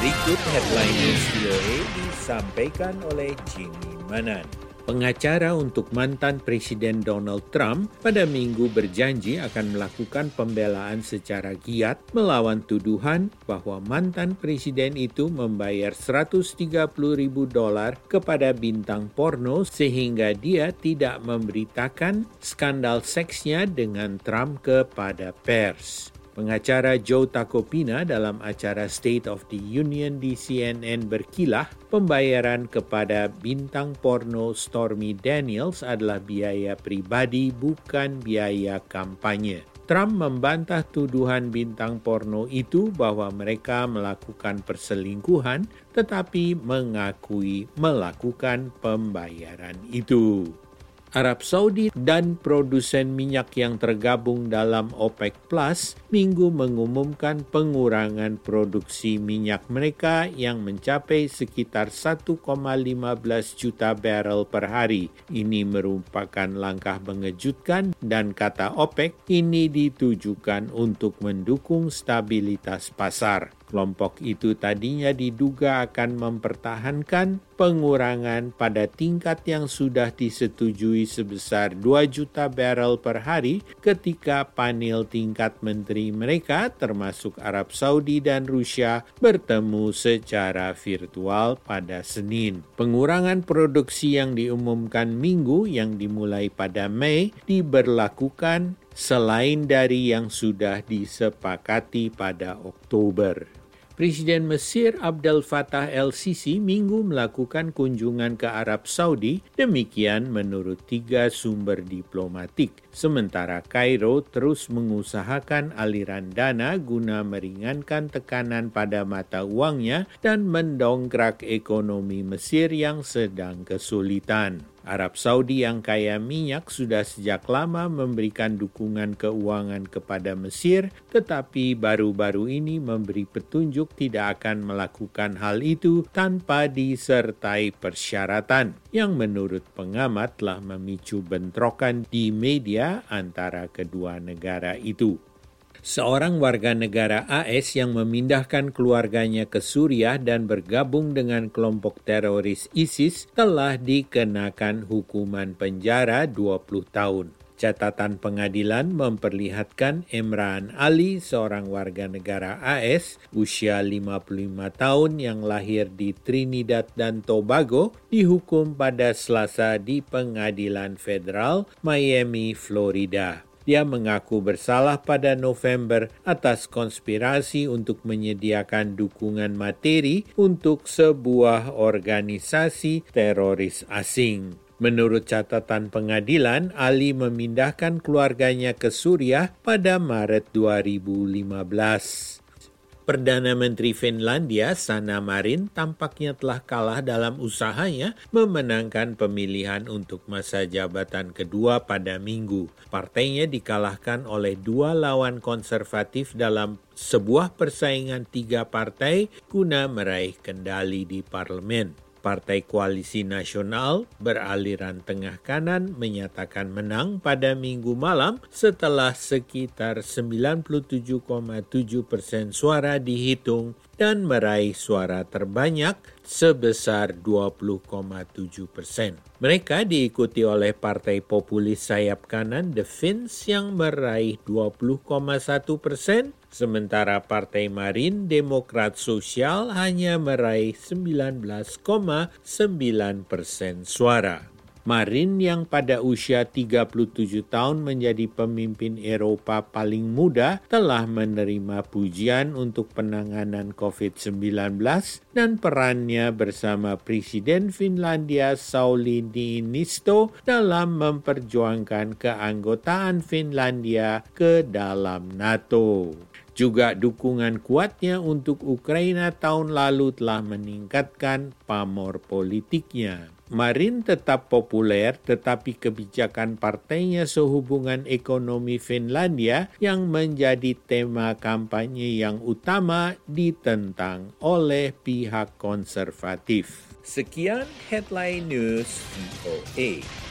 Berikut headline news VOA disampaikan oleh Jimmy Manan. Pengacara untuk mantan Presiden Donald Trump pada Minggu berjanji akan melakukan pembelaan secara giat melawan tuduhan bahwa mantan presiden itu membayar $130,000 kepada bintang porno sehingga dia tidak memberitakan skandal seksnya dengan Trump kepada pers. Pengacara Joe Tacopina dalam acara State of the Union di CNN berkilah, pembayaran kepada bintang porno Stormy Daniels adalah biaya pribadi, bukan biaya kampanye. Trump membantah tuduhan bintang porno itu bahwa mereka melakukan perselingkuhan, tetapi mengakui melakukan pembayaran itu. Arab Saudi dan produsen minyak yang tergabung dalam OPEC Plus Minggu mengumumkan pengurangan produksi minyak mereka yang mencapai sekitar 1,15 juta barel per hari. Ini merupakan langkah mengejutkan dan kata OPEC ini ditujukan untuk mendukung stabilitas pasar. Kelompok itu tadinya diduga akan mempertahankan pengurangan pada tingkat yang sudah disetujui sebesar 2 juta barel per hari ketika panel tingkat menteri mereka termasuk Arab Saudi dan Rusia bertemu secara virtual pada Senin. Pengurangan produksi yang diumumkan Minggu yang dimulai pada Mei diberlakukan selain dari yang sudah disepakati pada Oktober. Presiden Mesir Abdel Fattah el-Sisi Minggu melakukan kunjungan ke Arab Saudi, demikian menurut 3 sumber diplomatik. Sementara Kairo terus mengusahakan aliran dana guna meringankan tekanan pada mata uangnya dan mendongkrak ekonomi Mesir yang sedang kesulitan. Arab Saudi yang kaya minyak sudah sejak lama memberikan dukungan keuangan kepada Mesir, tetapi baru-baru ini memberi petunjuk tidak akan melakukan hal itu tanpa disertai persyaratan, yang menurut pengamat telah memicu bentrokan di media antara kedua negara itu. Seorang warga negara AS yang memindahkan keluarganya ke Suriah dan bergabung dengan kelompok teroris ISIS telah dikenakan hukuman penjara 20 tahun. Catatan pengadilan memperlihatkan Emran Ali, seorang warga negara AS, usia 55 tahun yang lahir di Trinidad dan Tobago, dihukum pada Selasa di Pengadilan Federal Miami, Florida. Dia mengaku bersalah pada November atas konspirasi untuk menyediakan dukungan materi untuk sebuah organisasi teroris asing. Menurut catatan pengadilan, Ali memindahkan keluarganya ke Suriah pada Maret 2015. Perdana Menteri Finlandia Sanna Marin tampaknya telah kalah dalam usahanya memenangkan pemilihan untuk masa jabatan kedua pada Minggu. Partainya dikalahkan oleh 2 lawan konservatif dalam sebuah persaingan 3 partai guna meraih kendali di parlemen. Partai Koalisi Nasional beraliran tengah kanan menyatakan menang pada Minggu malam setelah sekitar 97,7% suara dihitung dan meraih suara terbanyak sebesar 20,7%. Mereka diikuti oleh Partai Populis sayap kanan The Finns yang meraih 20,1%, sementara Partai Marin Demokrat Sosial hanya meraih 19,9% suara. Marin yang pada usia 37 tahun menjadi pemimpin Eropa paling muda telah menerima pujian untuk penanganan COVID-19 dan perannya bersama Presiden Finlandia Sauli Niinisto dalam memperjuangkan keanggotaan Finlandia ke dalam NATO. Juga dukungan kuatnya untuk Ukraina tahun lalu telah meningkatkan pamor politiknya. Marin tetap populer, tetapi kebijakan partainya sehubungan ekonomi Finlandia yang menjadi tema kampanye yang utama ditentang oleh pihak konservatif. Sekian Headline News VOA.